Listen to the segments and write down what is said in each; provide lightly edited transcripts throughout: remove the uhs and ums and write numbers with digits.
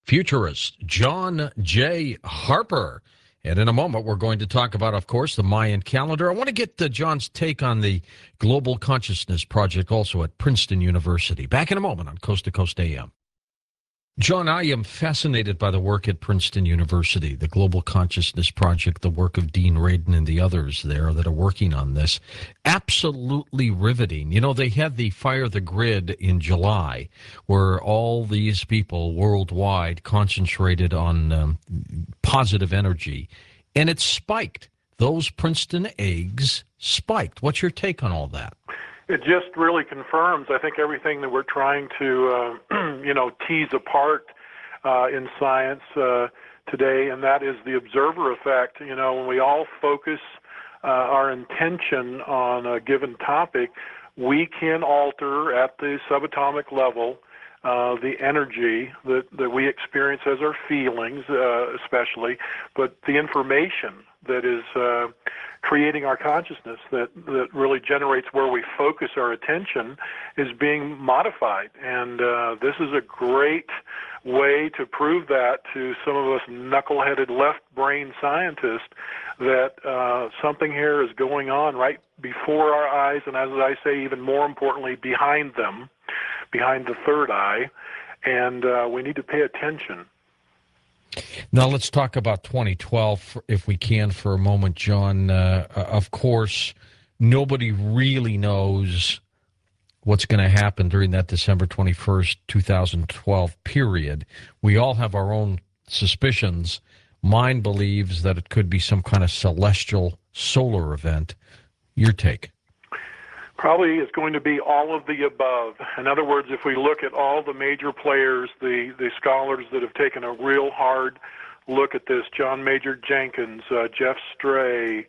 futurist John J. Harper. And in a moment, we're going to talk about, of course, the Mayan calendar. I want to get John's take on the Global Consciousness Project also at Princeton University. Back in a moment on Coast to Coast AM. John, I am fascinated by the work at Princeton University, the Global Consciousness Project, the work of Dean Radin and the others there that are working on this. Absolutely riveting. You know, they had the Fire the Grid in July, where all these people worldwide concentrated on positive energy, and it spiked. Those Princeton eggs spiked. What's your take on all that? It just really confirms, I think, everything that we're trying to, tease apart in science today, and that is the observer effect. You know, when we all focus our intention on a given topic, we can alter at the subatomic level the energy that we experience as our feelings, especially, but the information that is creating our consciousness that really generates where we focus our attention is being modified. And this is a great way to prove that to some of us knuckleheaded left-brain scientists that something here is going on right before our eyes, and as I say, even more importantly, behind them, behind the third eye, and we need to pay attention. Now let's talk about 2012, if we can, for a moment, John. Of course, nobody really knows what's going to happen during that December 21st, 2012 period. We all have our own suspicions. Mine believes that it could be some kind of celestial solar event. Your take? Probably is going to be all of the above. In other words, if we look at all the major players, the scholars that have taken a real hard look at this, John Major Jenkins, Jeff Stray,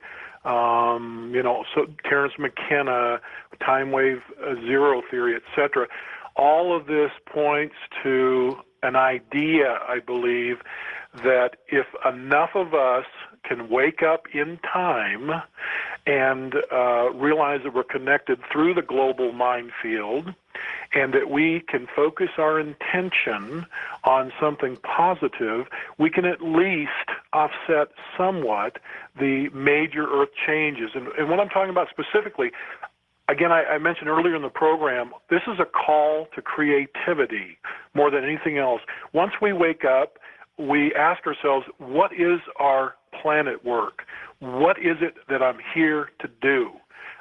so Terence McKenna, time wave zero theory, etc. All of this points to an idea, I believe, that if enough of us can wake up in time and realize that we're connected through the global mind field, and that we can focus our intention on something positive, we can at least offset somewhat the major Earth changes. And what I'm talking about specifically, again, I mentioned earlier in the program, this is a call to creativity more than anything else. Once we wake up, we ask ourselves, what is our planet work? What is it that I'm here to do?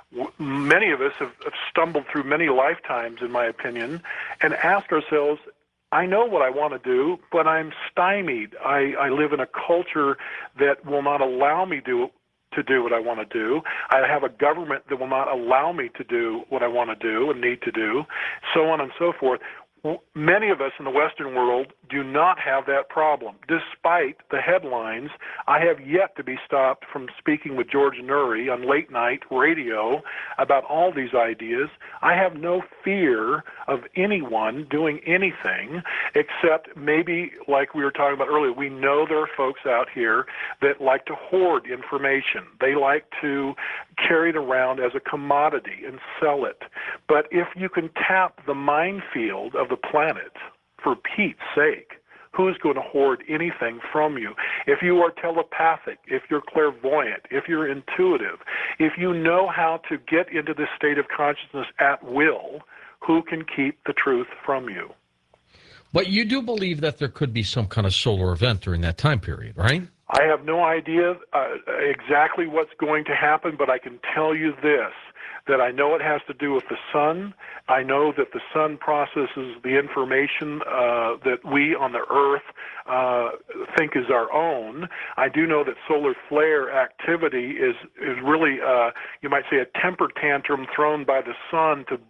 Many of us have stumbled through many lifetimes, in my opinion, and asked ourselves, I know what I want to do, but I'm stymied. I live in a culture that will not allow me to do what I want to do. I have a government that will not allow me to do what I want to do and need to do, so on and so forth. Many of us in the Western world do not have that problem. Despite the headlines, I have yet to be stopped from speaking with George Noory on late night radio about all these ideas. I have no fear of anyone doing anything except maybe, like we were talking about earlier, we know there are folks out here that like to hoard information. They like to carry it around as a commodity and sell it. But if you can tap the minefield of the planet, for Pete's sake, who's going to hoard anything from you? If you are telepathic, if you're clairvoyant, if you're intuitive, if you know how to get into this state of consciousness at will, who can keep the truth from you? But you do believe that there could be some kind of solar event during that time period, right? I have no idea exactly what's going to happen, but I can tell you this, that I know it has to do with the sun. I know that the sun processes the information that we on the Earth think is our own. I do know that solar flare activity is really, you might say, a temper tantrum thrown by the sun to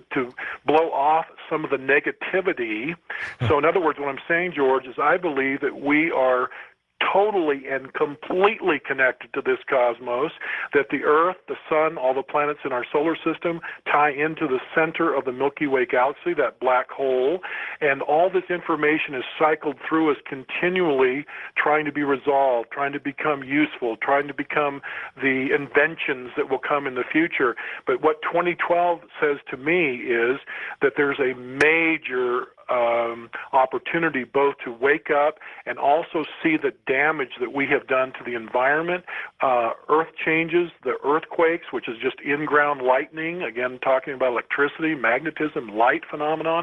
blow off some of the negativity. So in other words, what I'm saying, George, is I believe that we are totally and completely connected to this cosmos, that the Earth, the Sun, all the planets in our solar system tie into the center of the Milky Way galaxy, that black hole, and all this information is cycled through us continually, trying to be resolved, trying to become useful, trying to become the inventions that will come in the future. But what 2012 says to me is that there's a major opportunity both to wake up and also see the damage that we have done to the environment. Earth changes, the earthquakes, which is just in-ground lightning, again talking about electricity, magnetism, light phenomenon,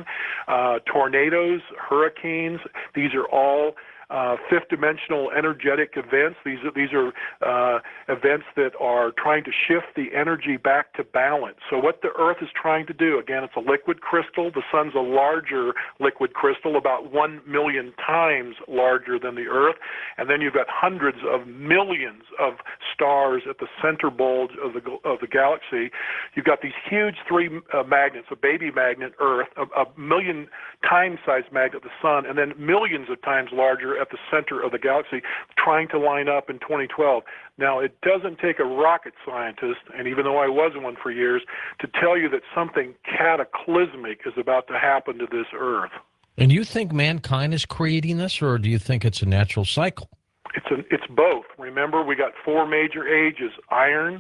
tornadoes, hurricanes. These are all fifth-dimensional energetic events. These are events that are trying to shift the energy back to balance. So what the Earth is trying to do, again, it's a liquid crystal. The sun's a larger liquid crystal, about 1 million times larger than the Earth. And then you've got hundreds of millions of stars at the center bulge of the galaxy. You've got these huge three magnets, a baby magnet, Earth, a million times size magnet, the sun, and then millions of times larger at the center of the galaxy, trying to line up in 2012. Now, it doesn't take a rocket scientist, and even though I was one for years, to tell you that something cataclysmic is about to happen to this Earth. And you think mankind is creating this, or do you think it's a natural cycle? It's both. Remember, we got four major ages: iron,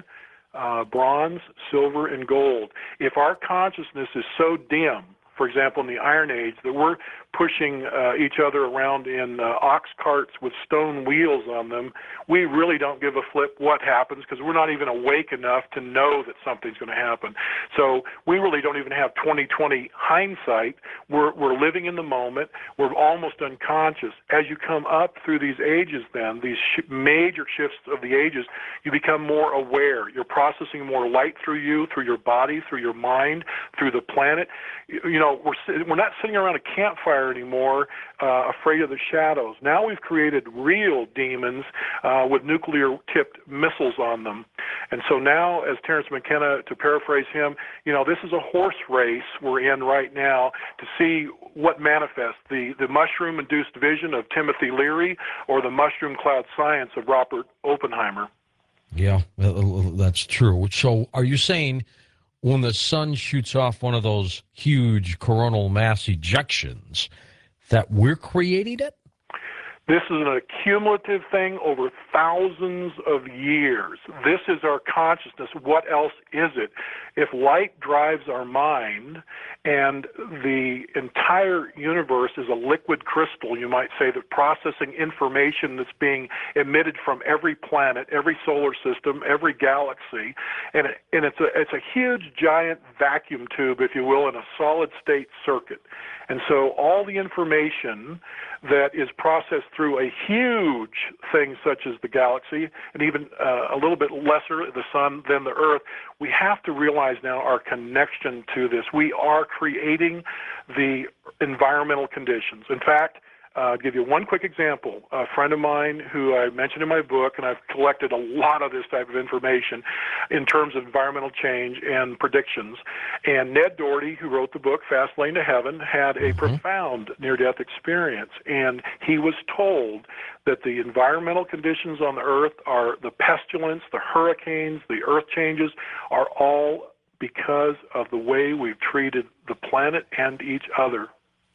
bronze, silver, and gold. If our consciousness is so dim, for example, in the Iron Age, that we're pushing each other around in ox carts with stone wheels on them, we really don't give a flip what happens because we're not even awake enough to know that something's going to happen. So we really don't even have 20/20 hindsight. We're living in the moment. We're almost unconscious. As you come up through these ages then, these major shifts of the ages, you become more aware. You're processing more light through you, through your body, through your mind, through the planet. You know, we're not sitting around a campfire anymore, afraid of the shadows. Now we've created real demons with nuclear-tipped missiles on them. And so now, as Terence McKenna, to paraphrase him, you know, this is a horse race we're in right now to see what manifests, the mushroom-induced vision of Timothy Leary or the mushroom cloud science of Robert Oppenheimer. Yeah, that's true. So are you saying when the sun shoots off one of those huge coronal mass ejections that we're creating it? This is an accumulative thing over thousands of years. This is our consciousness. What else is it? If light drives our mind and the entire universe is a liquid crystal, you might say, that processing information that's being emitted from every planet, every solar system, every galaxy, and it's a huge giant vacuum tube, if you will, in a solid state circuit. And so all the information that is processed through a huge thing such as the galaxy, and even a little bit lesser, the sun, than the Earth, we have to realize now our connection to this. We are creating the environmental conditions. In fact, I'll give you one quick example. A friend of mine who I mentioned in my book, and I've collected a lot of this type of information in terms of environmental change and predictions, and Ned Doherty, who wrote the book Fast Lane to Heaven, had a profound near-death experience, and he was told that the environmental conditions on the Earth are the pestilence, the hurricanes, the earth changes are all because of the way we've treated the planet and each other.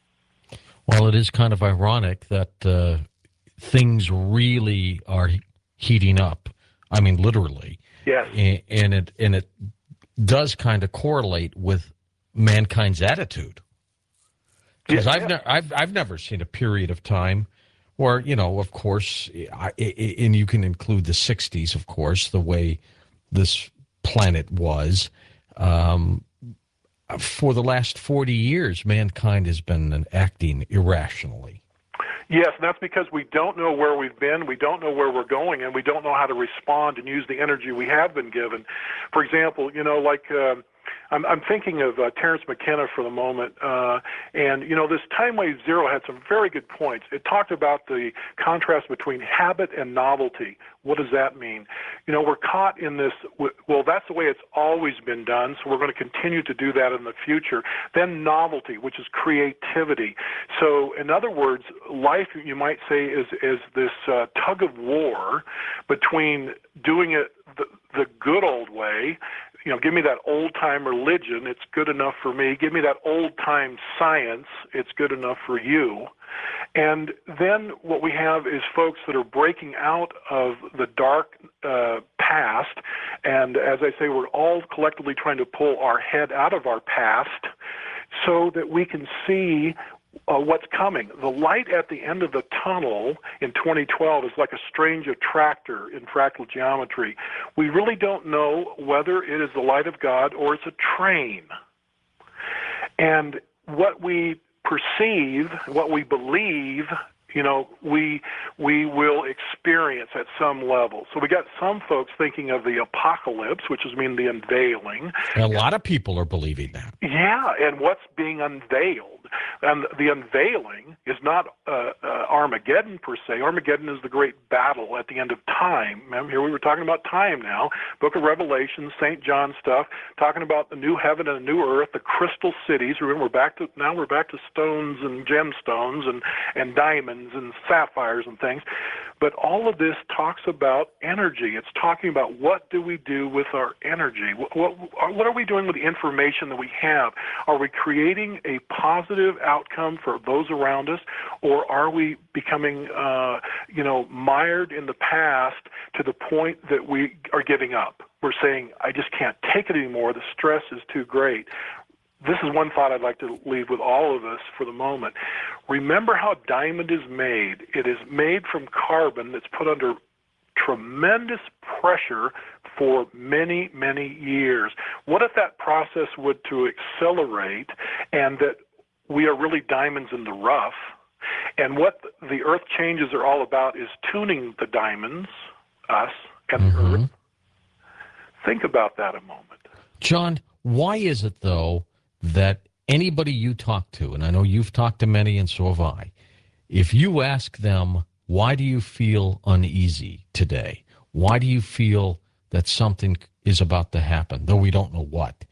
Well, it is kind of ironic that things really are heating up. I mean, literally. Yes. And it does kind of correlate with mankind's attitude. Because I've never seen a period of time where, you know, of course, and you can include the 60s, of course, the way this planet was. For the last 40 years, mankind has been acting irrationally. Yes, and that's because we don't know where we've been, we don't know where we're going, and we don't know how to respond and use the energy we have been given. For example, you know, like I'm thinking of Terence McKenna for the moment, and, you know, this Time Wave Zero had some very good points. It talked about the contrast between habit and novelty. What does that mean? You know, we're caught in this, well, that's the way it's always been done, so we're going to continue to do that in the future. Then novelty, which is creativity. So, in other words, life, you might say, is this tug of war between doing it the good old way. You know, give me that old-time religion, it's good enough for me. Give me that old-time science, it's good enough for you. And then what we have is folks that are breaking out of the dark past, and as I say, we're all collectively trying to pull our head out of our past so that we can see what's coming. The light at the end of the tunnel in 2012 is like a strange attractor in fractal geometry. We really don't know whether it is the light of God or it's a train. And what we perceive, what we believe, we will experience at some level. So we got some folks thinking of the apocalypse, which is mean the unveiling. A lot of people are believing that. Yeah, and what's being unveiled. And the unveiling is not Armageddon per se. Armageddon is the great battle at the end of time. Remember, here we were talking about time now. Book of Revelation, St. John stuff, talking about the new heaven and the new earth, the crystal cities. Remember, we're back to stones and gemstones and diamonds and sapphires and things. But all of this talks about energy. It's talking about what do we do with our energy? What are we doing with the information that we have? Are we creating a positive outcome for those around us, or are we becoming, mired in the past to the point that we are giving up? We're saying, I just can't take it anymore. The stress is too great. This is one thought I'd like to leave with all of us for the moment. Remember how diamond is made. It is made from carbon that's put under tremendous pressure for many, many years. What if that process would to accelerate and that we are really diamonds in the rough? And what the earth changes are all about is tuning the diamonds, us, and the earth. Think about that a moment. John, why is it, though, that anybody you talk to, and I know you've talked to many and so have I, if you ask them, why do you feel uneasy today? Why do you feel that something is about to happen, though we don't know what?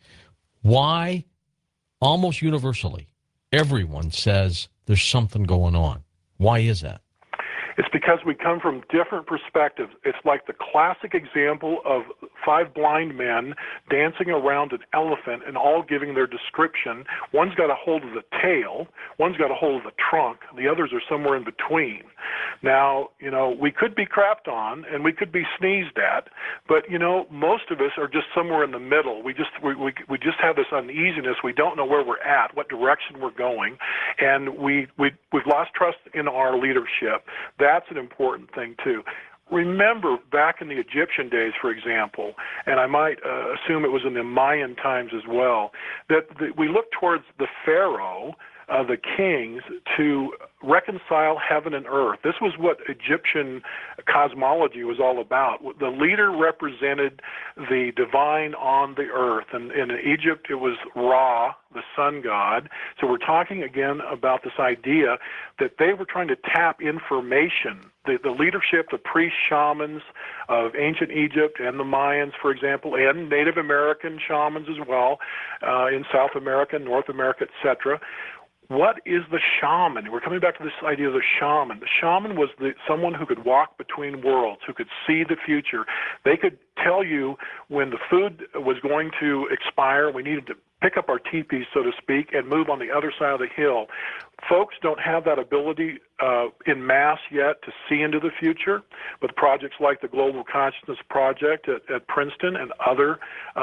Why, almost universally, everyone says there's something going on. Why is that? It's because we come from different perspectives. It's like the classic example of 5 blind men dancing around an elephant and all giving their description. One's got a hold of the tail, one's got a hold of the trunk, the others are somewhere in between. Now, we could be crapped on and we could be sneezed at, but, most of us are just somewhere in the middle. We just have this uneasiness. We don't know where we're at, what direction we're going, and we've lost trust in our leadership. That's an important thing, too. Remember, back in the Egyptian days, for example, and I might assume it was in the Mayan times as well, that we look towards the pharaoh, the kings, to reconcile heaven and earth. This was what Egyptian cosmology was all about. The leader represented the divine on the earth, and in Egypt it was Ra, the sun god. So we're talking again about this idea that they were trying to tap information. The leadership, the priest shamans of ancient Egypt and the Mayans, for example, and Native American shamans as well, in South America, North America, etc. What is the shaman? We're coming back to this idea of the shaman. The shaman was someone who could walk between worlds, who could see the future. They could tell you when the food was going to expire, we needed to pick up our teepees, so to speak, and move on the other side of the hill. Folks don't have that ability in mass yet to see into the future, but projects like the Global Consciousness Project at Princeton and other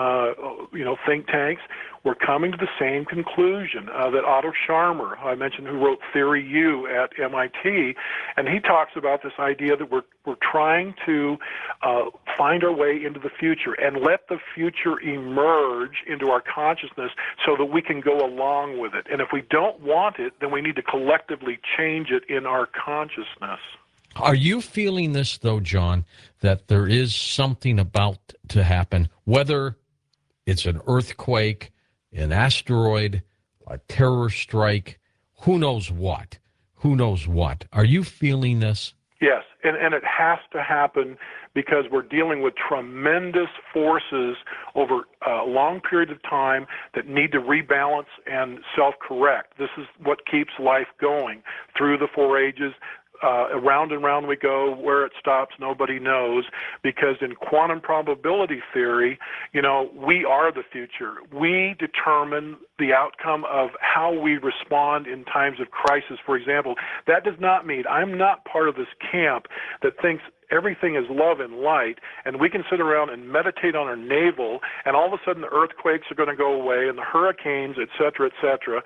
think tanks, we're coming to the same conclusion that Otto Scharmer, I mentioned, who wrote Theory U at MIT, and he talks about this idea that we're trying to find our way into the future and let the future emerge into our consciousness so that we can go along with it. And if we don't want it, then we need to collectively change it in our consciousness. Are you feeling this, though, John, that there is something about to happen, whether it's an earthquake, an asteroid, a terror strike, who knows what? Who knows what? Are you feeling this? Yes, and it has to happen because we're dealing with tremendous forces over a long period of time that need to rebalance and self-correct. This is what keeps life going through the 4 ages. Around and round we go. Where it stops, nobody knows, because in quantum probability theory, we are the future. We determine the outcome of how we respond in times of crisis, for example. That does not mean I'm not part of this camp that thinks everything is love and light, and we can sit around and meditate on our navel, and all of a sudden the earthquakes are going to go away, and the hurricanes, et cetera, et cetera.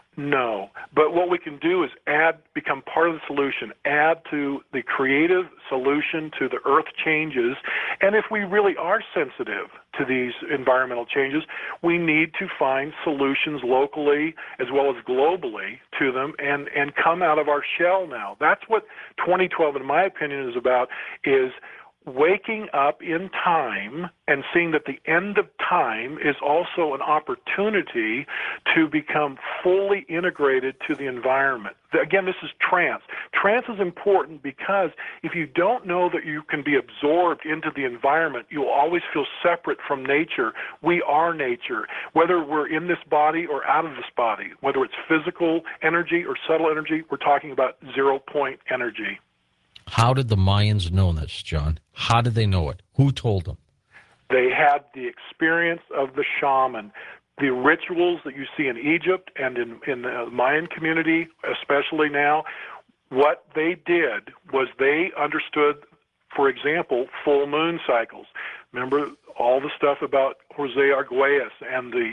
No. But what we can do is become part of the solution, add to the creative solution to the earth changes, and if we really are sensitive to these environmental changes, we need to find solutions locally as well as globally to them and come out of our shell now. That's what 2012, in my opinion, is about, is waking up in time and seeing that the end of time is also an opportunity to become fully integrated to the environment. Again, this is trance. Trance is important because if you don't know that you can be absorbed into the environment, you'll always feel separate from nature. We are nature. Whether we're in this body or out of this body, whether it's physical energy or subtle energy, we're talking about zero-point energy. How did the Mayans know this, John? How did they know it? Who told them? They had the experience of the shaman. The rituals that you see in Egypt and in the Mayan community, especially now, what they did was they understood, for example, full moon cycles. Remember all the stuff about Jose Arguelles and the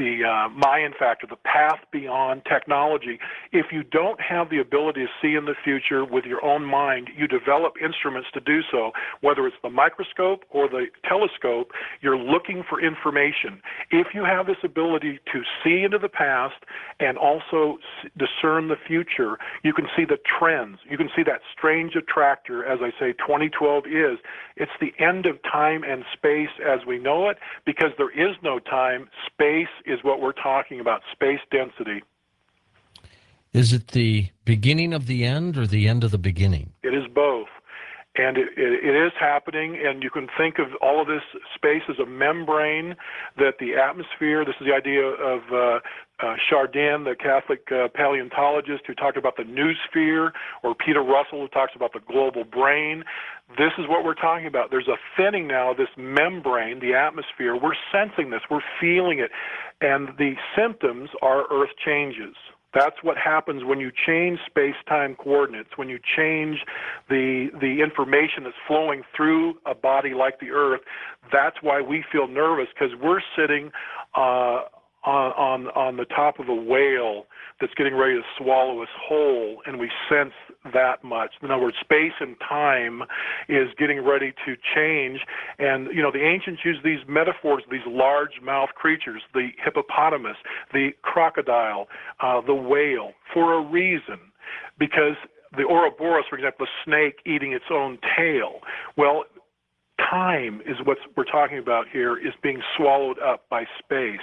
Mayan factor, the path beyond technology. If you don't have the ability to see in the future with your own mind, you develop instruments to do so. Whether it's the microscope or the telescope, you're looking for information. If you have this ability to see into the past and also discern the future, you can see the trends. You can see that strange attractor, as I say, 2012 is. It's the end of time and space as we know it, because there is no time. Space is what we're talking about, space density. Is it the beginning of the end or the end of the beginning? It is both. And it is happening, and you can think of all of this space as a membrane that the atmosphere, this is the idea of Chardin, the Catholic paleontologist who talked about the noosphere, or Peter Russell who talks about the global brain. This is what we're talking about. There's a thinning now of this membrane, the atmosphere. We're sensing this. We're feeling it. And the symptoms are earth changes. That's what happens when you change space-time coordinates, when you change the information that's flowing through a body like the Earth. That's why we feel nervous, because we're sitting on the top of a whale that's getting ready to swallow us whole, and we sense that much. In other words, space and time is getting ready to change. And, you know, the ancients used these metaphors, these large-mouthed creatures, the hippopotamus, the crocodile, the whale, for a reason. Because the Ouroboros, for example, the snake eating its own tail. Well, time is what we're talking about here, is being swallowed up by space.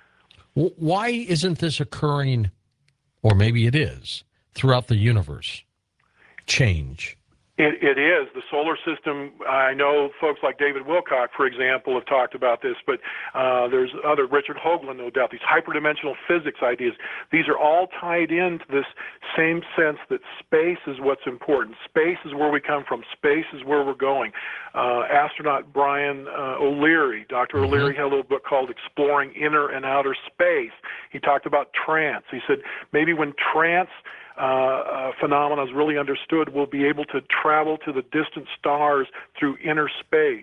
Why isn't this occurring, or maybe it is, throughout the universe? Change. It is. The solar system, I know folks like David Wilcock, for example, have talked about this, but there's other, Richard Hoagland, no doubt, these hyperdimensional physics ideas. These are all tied into this same sense that space is what's important. Space is where we come from. Space is where we're going. Astronaut Brian O'Leary, Dr. O'Leary had a little book called Exploring Inner and Outer Space. He talked about trance. He said maybe when trance phenomena is really understood, we'll be able to travel to the distant stars through inner space.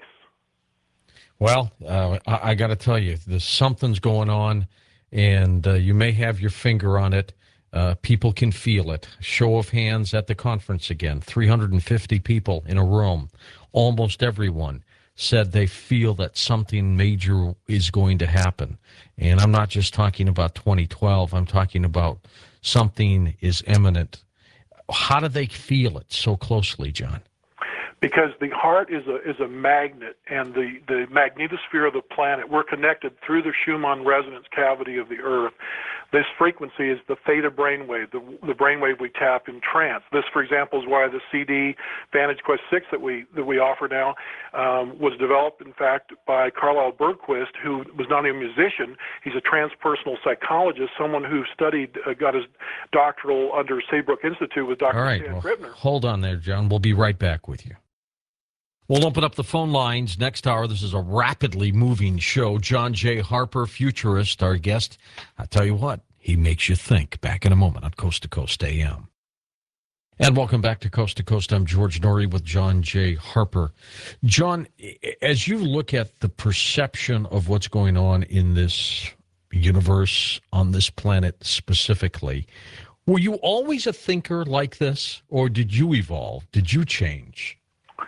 Well, I got to tell you, there's something's going on, and you may have your finger on it. People can feel it. Show of hands at the conference again. 350 people in a room. Almost everyone said they feel that something major is going to happen. And I'm not just talking about 2012. I'm talking about something is imminent. How do they feel it so closely, John? Because the heart is a magnet, and the magnetosphere of the planet, we're connected through the Schumann resonance cavity of the Earth. This frequency is the theta brainwave, the brainwave we tap in trance. This, for example, is why the CD Vantage Quest 6 that we offer now was developed, in fact, by Carlisle Bergquist, who was not only a musician, he's a transpersonal psychologist, someone who studied, got his doctoral under Saybrook Institute with Dr. All right, Stan Gribner. Hold on there, John. We'll be right back with you. We'll open up the phone lines next hour. This is a rapidly moving show. John J. Harper, futurist, our guest. I tell you what, he makes you think. Back in a moment on Coast to Coast AM. And welcome back to Coast. I'm George Norrie with John J. Harper. John, as you look at the perception of what's going on in this universe, on this planet specifically, were you always a thinker like this, or did you evolve? Did you change?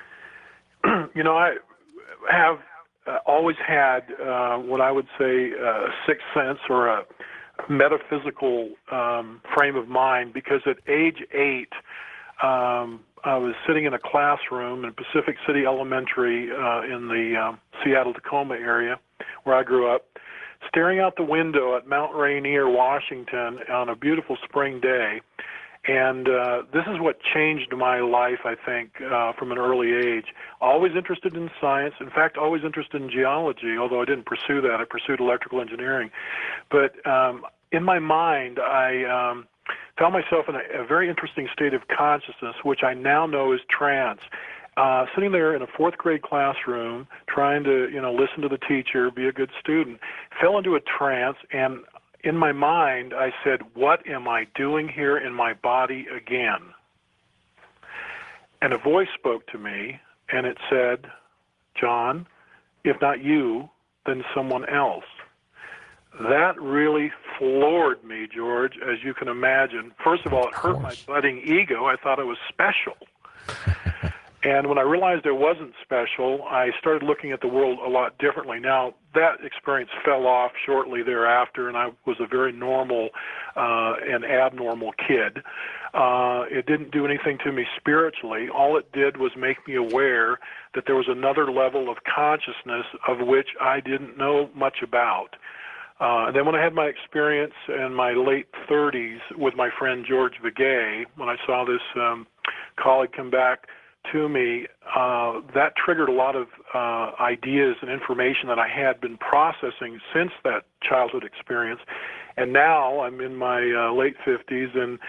I have always had what I would say a sixth sense or a metaphysical frame of mind, because at age 8, I was sitting in a classroom in Pacific City Elementary in the Seattle-Tacoma area where I grew up, staring out the window at Mount Rainier, Washington on a beautiful spring day. And this is what changed my life, I think, from an early age. Always interested in science. In fact, always interested in geology, although I didn't pursue that. I pursued electrical engineering. But in my mind, I found myself in a very interesting state of consciousness, which I now know is trance. Sitting there in a fourth grade classroom, trying to, listen to the teacher, be a good student, fell into a trance, and in my mind, I said, what am I doing here in my body again? And a voice spoke to me, and it said, John, if not you, then someone else. That really floored me, George, as you can imagine. First of all, it hurt my budding ego. I thought I was special. And when I realized I wasn't special, I started looking at the world a lot differently. Now, that experience fell off shortly thereafter, and I was a very normal and abnormal kid. It didn't do anything to me spiritually. All it did was make me aware that there was another level of consciousness of which I didn't know much about. And then when I had my experience in my late 30s with my friend George Vigay, when I saw this colleague come back to me, that triggered a lot of ideas and information that I had been processing since that childhood experience. And now I'm in my late 50s, and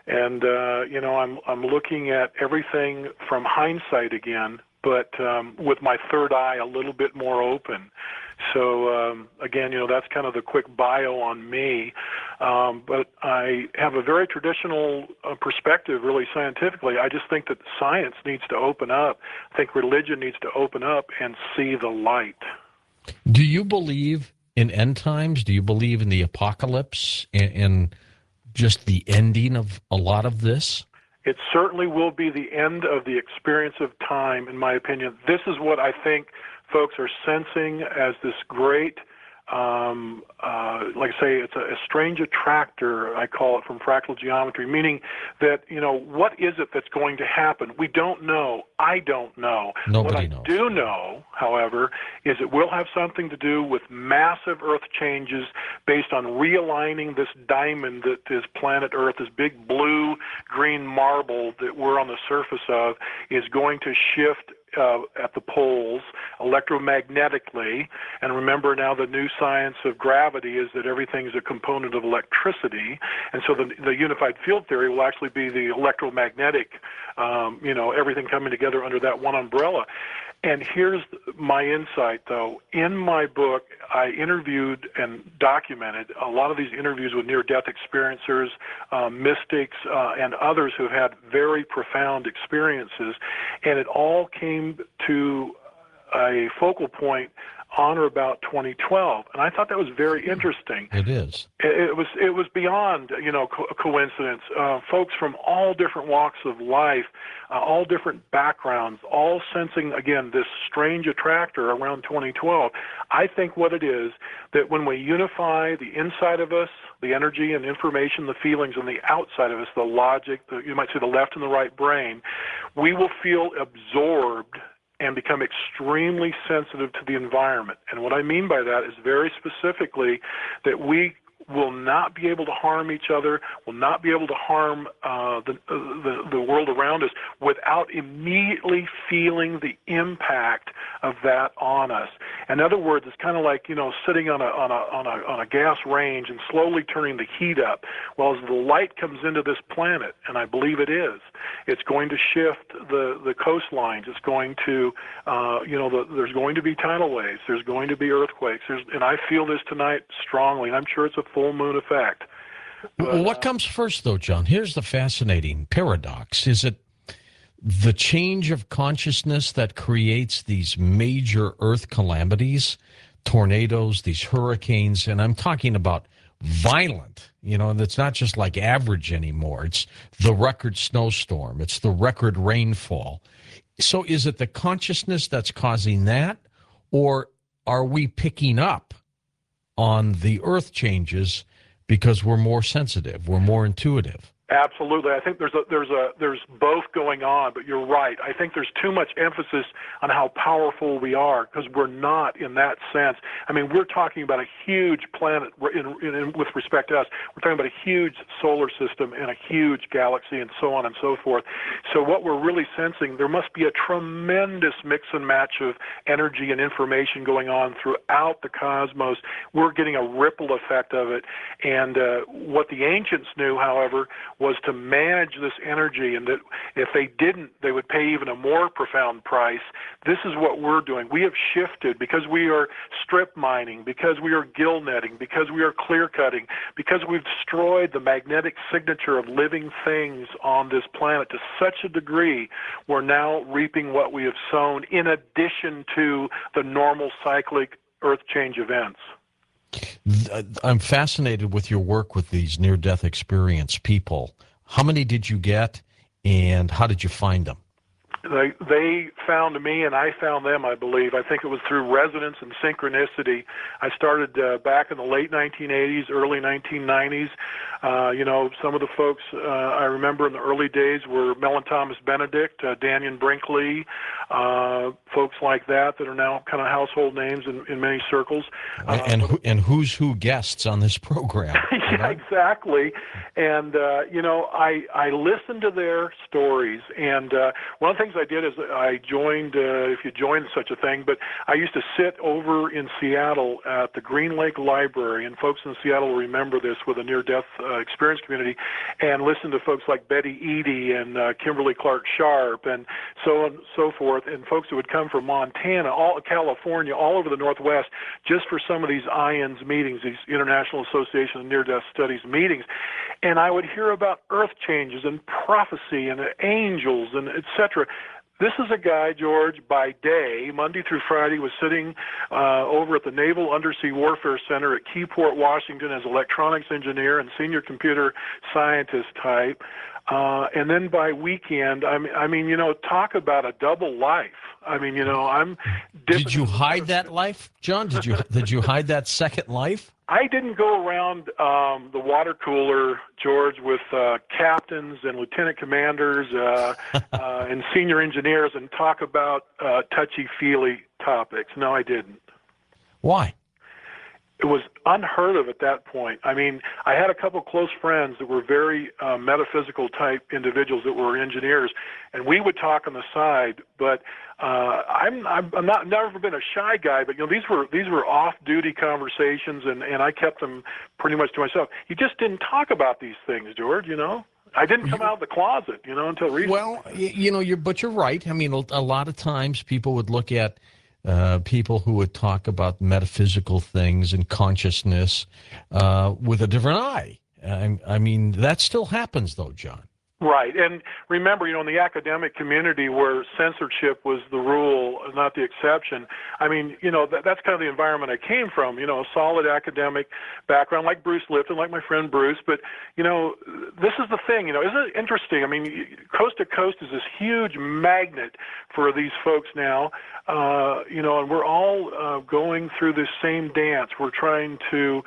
I'm looking at everything from hindsight again, but with my third eye a little bit more open. So, again, that's kind of the quick bio on me. But I have a very traditional perspective, really scientifically. I just think that science needs to open up. I think religion needs to open up and see the light. Do you believe in end times? Do you believe in the apocalypse and just the ending of a lot of this? It certainly will be the end of the experience of time, in my opinion. This is what I think folks are sensing as this great, like I say, it's a strange attractor, I call it, from fractal geometry, meaning that, what is it that's going to happen? We don't know. I don't know. Nobody knows. What I do know, however, is it will have something to do with massive Earth changes based on realigning this diamond that is planet Earth, this big blue-green marble that we're on the surface of, is going to shift at the poles electromagnetically. And remember now, the new science of gravity is that everything is a component of electricity. And so the unified field theory will actually be the electromagnetic, everything coming together under that one umbrella. And here's my insight, though. In my book, I interviewed and documented a lot of these interviews with near-death experiencers, mystics, and others who had very profound experiences, and it all came to a focal point on or about 2012, and I thought that was very interesting. It is. It was beyond coincidence. Folks from all different walks of life, all different backgrounds, all sensing again this strange attractor around 2012. I think what it is that when we unify the inside of us, the energy and information, the feelings, and the outside of us, the logic, you might say the left and the right brain, we will feel absorbed and become extremely sensitive to the environment. And what I mean by that is very specifically that we will not be able to harm each other, will not be able to harm the world around us without immediately feeling the impact of that on us. In other words, it's kind of like, sitting on a gas range and slowly turning the heat up. Well, as the light comes into this planet, and I believe it is, it's going to shift the coastlines. It's going to, there's going to be tidal waves. There's going to be earthquakes. And I feel this tonight strongly, and I'm sure it's a full moon effect. Well, what comes first, though, John? Here's the fascinating paradox. Is it the change of consciousness that creates these major earth calamities, tornadoes, these hurricanes? And I'm talking about violent, and it's not just like average anymore. It's the record snowstorm. It's the record rainfall. So is it the consciousness that's causing that, or are we picking up on the earth changes because we're more sensitive, we're more intuitive? Absolutely. I think there's both going on, but you're right. I think there's too much emphasis on how powerful we are, because we're not in that sense. I mean, we're talking about a huge planet with respect to us. We're talking about a huge solar system and a huge galaxy and so on and so forth. So what we're really sensing, there must be a tremendous mix and match of energy and information going on throughout the cosmos. We're getting a ripple effect of it. And what the ancients knew, however, was to manage this energy, and that if they didn't, they would pay even a more profound price. This is what we're doing. We have shifted because we are strip mining, because we are gill netting, because we are clear cutting, because we've destroyed the magnetic signature of living things on this planet to such a degree, we're now reaping what we have sown, in addition to the normal cyclic earth change events. I'm fascinated with your work with these near-death experience people. How many did you get, and how did you find them? They found me, and I found them, I believe. I think it was through resonance and synchronicity. I started back in the late 1980s, early 1990s. Some of the folks I remember in the early days were Mellon Thomas Benedict, Daniel Brinkley, folks like that are now kind of household names in many circles. And who's who guests on this program? Yeah, exactly. And, I listened to their stories. And one of the things I did is I joined, if you joined such a thing, but I used to sit over in Seattle at the Green Lake Library, and folks in Seattle will remember this with a near-death experience community, and listen to folks like Betty Eady and Kimberly Clark Sharp and so on and so forth, and folks who would come from Montana, California, all over the Northwest, just for some of these IANDS meetings, these International Association of Near-Death Studies meetings. And I would hear about earth changes and prophecy and angels and et cetera. This is a guy, George, by day, Monday through Friday, was sitting over at the Naval Undersea Warfare Center at Keyport, Washington, as electronics engineer and senior computer scientist type. And then by weekend, talk about a double life. I'm. Did you hide that life, John? Did you hide that second life? I didn't go around the water cooler, George, with captains and lieutenant commanders and senior engineers and talk about touchy-feely topics. No, I didn't. Why? It was unheard of at that point. I mean, I had a couple close friends that were very metaphysical type individuals that were engineers, and we would talk on the side. But I'm not never been a shy guy. But these were off-duty conversations, and I kept them pretty much to myself. You just didn't talk about these things, George. I didn't come out of the closet, until recently. Well, you're right. I mean, a lot of times people would look at people who would talk about metaphysical things and consciousness with a different eye. I mean, that still happens, though, John. Right. And remember, in the academic community where censorship was the rule, not the exception, that's kind of the environment I came from, a solid academic background like Bruce Lipton, like my friend Bruce. But, this is the thing, isn't it interesting? I mean, Coast to Coast is this huge magnet for these folks now, and we're all going through this same dance. We're trying to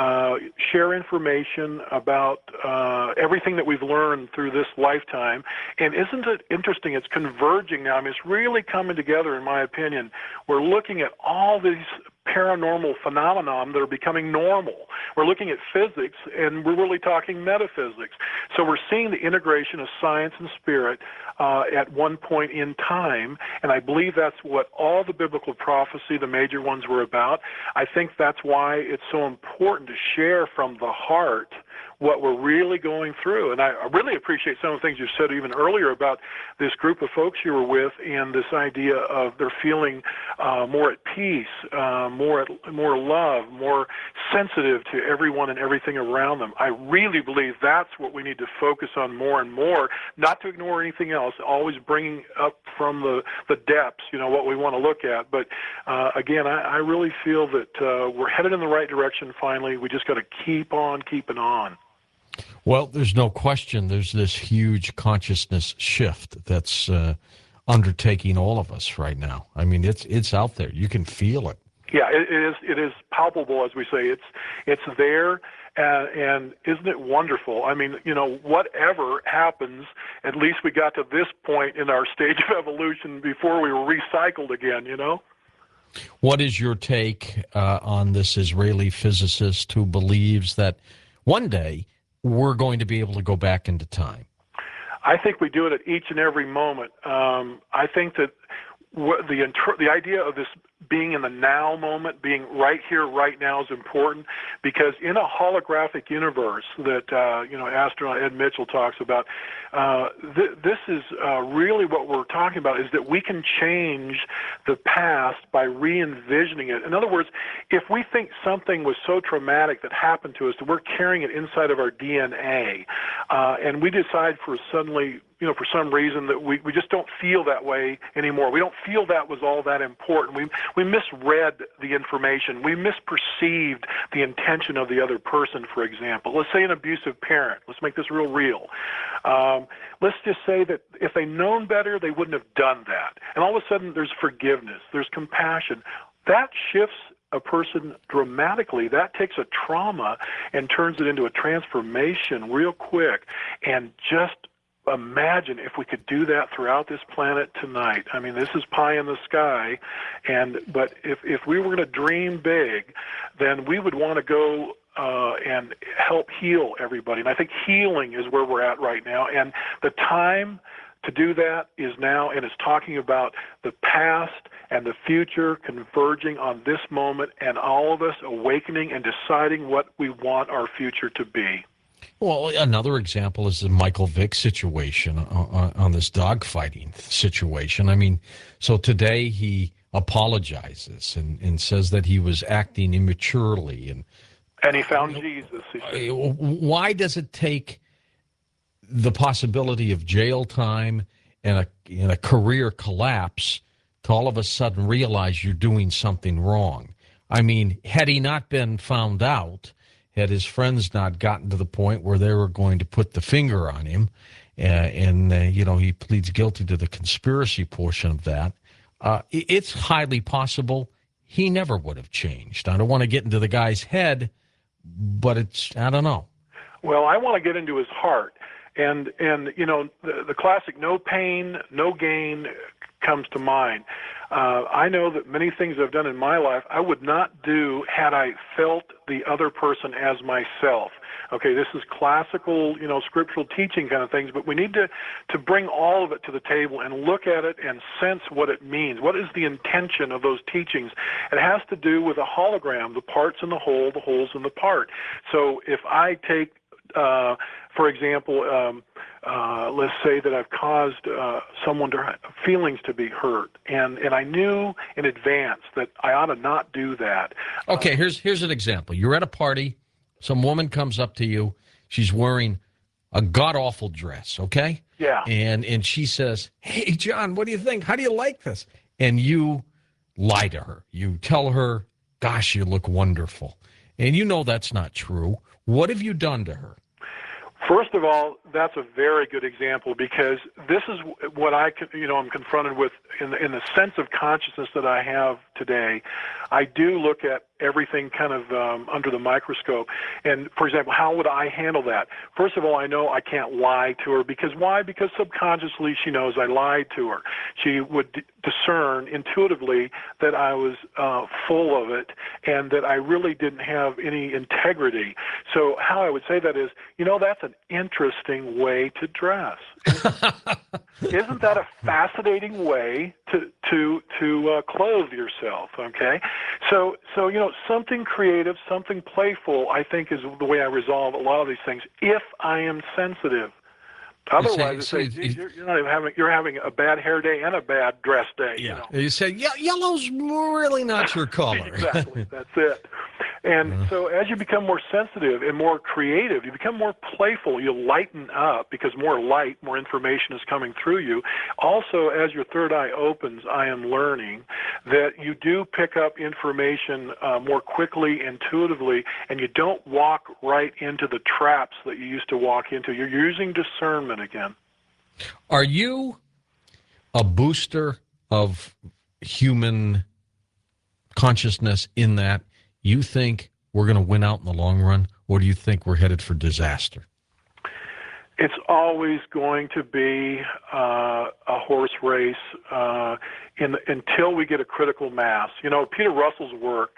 share information about everything that we've learned through this lifetime. And isn't it interesting? It's converging now. It's really coming together, in my opinion. We're looking at all these paranormal phenomenon that are becoming normal. We're looking at physics, and we're really talking metaphysics. So we're seeing the integration of science and spirit at one point in time, and I believe that's what all the biblical prophecy, the major ones, were about. I think that's why it's so important to share from the heart what we're really going through. And I really appreciate some of the things you said even earlier about this group of folks you were with and this idea of they're feeling more at peace, more love, more sensitive to everyone and everything around them. I really believe that's what we need to focus on more and more, not to ignore anything else, always bringing up from the depths, what we want to look at. But again, I really feel that we're headed in the right direction finally. We just got to keep on keeping on. Well, there's no question there's this huge consciousness shift that's undertaking all of us right now. I mean, it's out there. You can feel it. Yeah, it is palpable, as we say. It's there, and isn't it wonderful? I mean, whatever happens, at least we got to this point in our stage of evolution before we were recycled again, What is your take on this Israeli physicist who believes that one day we're going to be able to go back into time? I think we do it at each and every moment. I think that the idea of this being in the now moment, being right here, right now is important, because in a holographic universe that, astronaut Ed Mitchell talks about, this is really what we're talking about, is that we can change the past by re-envisioning it. In other words, if we think something was so traumatic that happened to us that we're carrying it inside of our DNA, and we decide for some reason that we just don't feel that way anymore. We don't feel that was all that important. We misread the information. We misperceived the intention of the other person, for example. Let's say an abusive parent. Let's make this real. Let's just say that if they'd known better, they wouldn't have done that. And all of a sudden, there's forgiveness. There's compassion. That shifts a person dramatically. That takes a trauma and turns it into a transformation real quick. And just imagine if we could do that throughout this planet tonight. I mean, this is pie in the sky, but if we were going to dream big, then we would want to go and help heal everybody. And I think healing is where we're at right now. And the time to do that is now, and it's talking about the past and the future converging on this moment, and all of us awakening and deciding what we want our future to be. Well, another example is the Michael Vick situation on this dogfighting situation. I mean, so today he apologizes and says that he was acting immaturely. And he found Jesus. Why does it take the possibility of jail time and a career collapse to all of a sudden realize you're doing something wrong? I mean, had he not been found out, had his friends not gotten to the point where they were going to put the finger on him, and he pleads guilty to the conspiracy portion of that, it's highly possible he never would have changed. I don't want to get into the guy's head, but I don't know. Well, I want to get into his heart. And the classic no pain, no gain comes to mind. I know that many things I've done in my life I would not do had I felt the other person as myself. Okay, this is classical, scriptural teaching kind of things, but we need to bring all of it to the table and look at it and sense what it means. What is the intention of those teachings? It has to do with a hologram, the parts in the whole, the holes in the part. So if I take, for example, let's say that I've caused someone feelings to be hurt, and I knew in advance that I ought to not do that. Okay, here's an example. You're at a party. Some woman comes up to you. She's wearing a god-awful dress, okay? Yeah. And she says, "Hey, John, what do you think? How do you like this?" And you lie to her. You tell her, "Gosh, you look wonderful." And you know that's not true. What have you done to her? First of all, that's a very good example, because this is what I'm confronted with in the sense of consciousness that I have today. I do look at everything kind of under the microscope. And, for example, how would I handle that? First of all, I know I can't lie to her. Because why? Because subconsciously she knows I lied to her. She would discern intuitively that I was full of it and that I really didn't have any integrity. So how I would say that is, that's an interesting way to dress. Isn't that a fascinating way to clothe yourself? Okay, so something creative, something playful, I think is the way I resolve a lot of these things. If I am sensitive. Otherwise, you're having a bad hair day and a bad dress day. Yeah, you say yellow's really not your color. Exactly, that's it. And so as you become more sensitive and more creative, you become more playful, you lighten up because more light, more information is coming through you. Also, as your third eye opens, I am learning that you do pick up information more quickly, intuitively, and you don't walk right into the traps that you used to walk into. You're using discernment again. Are you a booster of human consciousness in that you think we're going to win out in the long run, or do you think we're headed for disaster? It's always going to be a horse race until we get a critical mass. Peter Russell's work,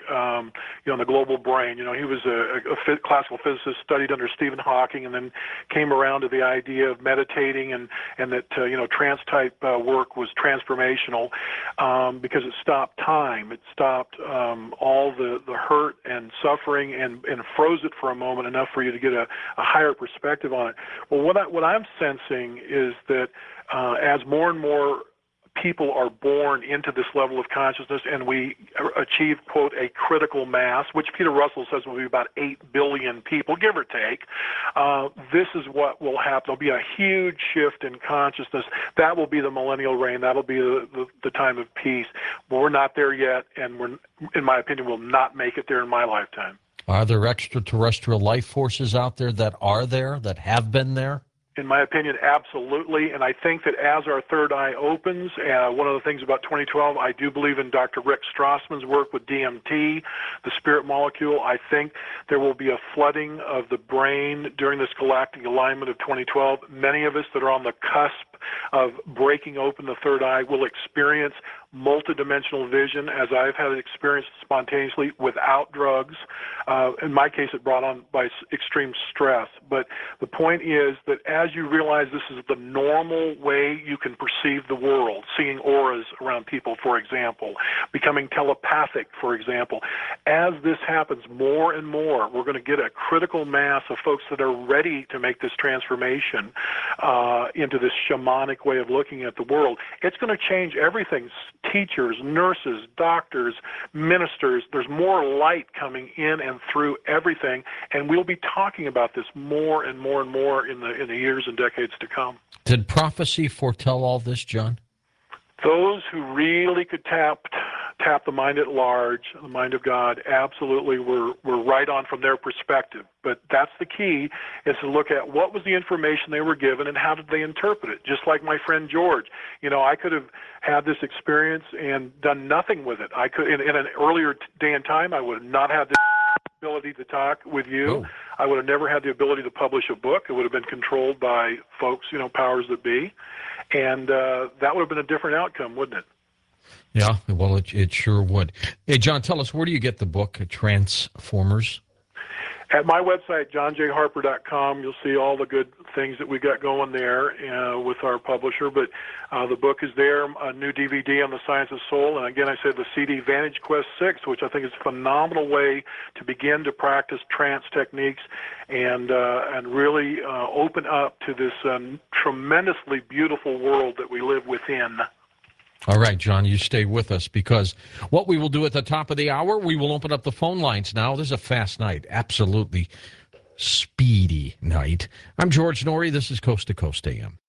in the global brain, he was a classical physicist, studied under Stephen Hawking, and then came around to the idea of meditating and that, trance-type work was transformational because it stopped time. It stopped all the hurt and suffering and froze it for a moment enough for you to get a higher perspective on it. Well, what I'm sensing is that as more and more people are born into this level of consciousness and we achieve, quote, a critical mass, which Peter Russell says will be about 8 billion people, give or take, this is what will happen. There'll be a huge shift in consciousness. That will be the millennial reign. That'll be the time of peace. But we're not there yet, and we're, in my opinion, will not make it there in my lifetime. Are there extraterrestrial life forces out there that are there, that have been there? In my opinion, absolutely. And I think that as our third eye opens, one of the things about 2012, I do believe in Dr. Rick Strassman's work with DMT, the spirit molecule. I think there will be a flooding of the brain during this galactic alignment of 2012. Many of us that are on the cusp of breaking open the third eye will experience multidimensional vision, as I've had it experienced spontaneously without drugs. In my case, it brought on by extreme stress. But the point is that as you realize this is the normal way you can perceive the world, seeing auras around people, for example, becoming telepathic, for example, as this happens more and more, we're going to get a critical mass of folks that are ready to make this transformation into this shamanic way of looking at the world. It's going to change everything. Teachers, nurses, doctors, ministers, there's more light coming in and through everything, and we'll be talking about this more and more and more in the years and decades to come. Did prophecy foretell all this, John? Those who really could tap the mind at large, the mind of God, absolutely were right on from their perspective. But that's the key, is to look at what was the information they were given and how did they interpret it. Just like my friend George. I could have had this experience and done nothing with it. I could, in an earlier day and time, I would have not had the ability to talk with you. Oh. I would have never had the ability to publish a book. It would have been controlled by folks, powers that be. And that would have been a different outcome, wouldn't it? Yeah, well, it sure would. Hey, John, tell us, where do you get the book, Transformers? At my website, johnjharper.com, you'll see all the good things that we got going there with our publisher. But the book is there, a new DVD on the science of soul. And again, I said the CD Vantage Quest 6, which I think is a phenomenal way to begin to practice trance techniques and really open up to this tremendously beautiful world that we live within. All right, John, you stay with us, because what we will do at the top of the hour, we will open up the phone lines now. This is a fast night, absolutely speedy night. I'm George Noory. This is Coast to Coast AM.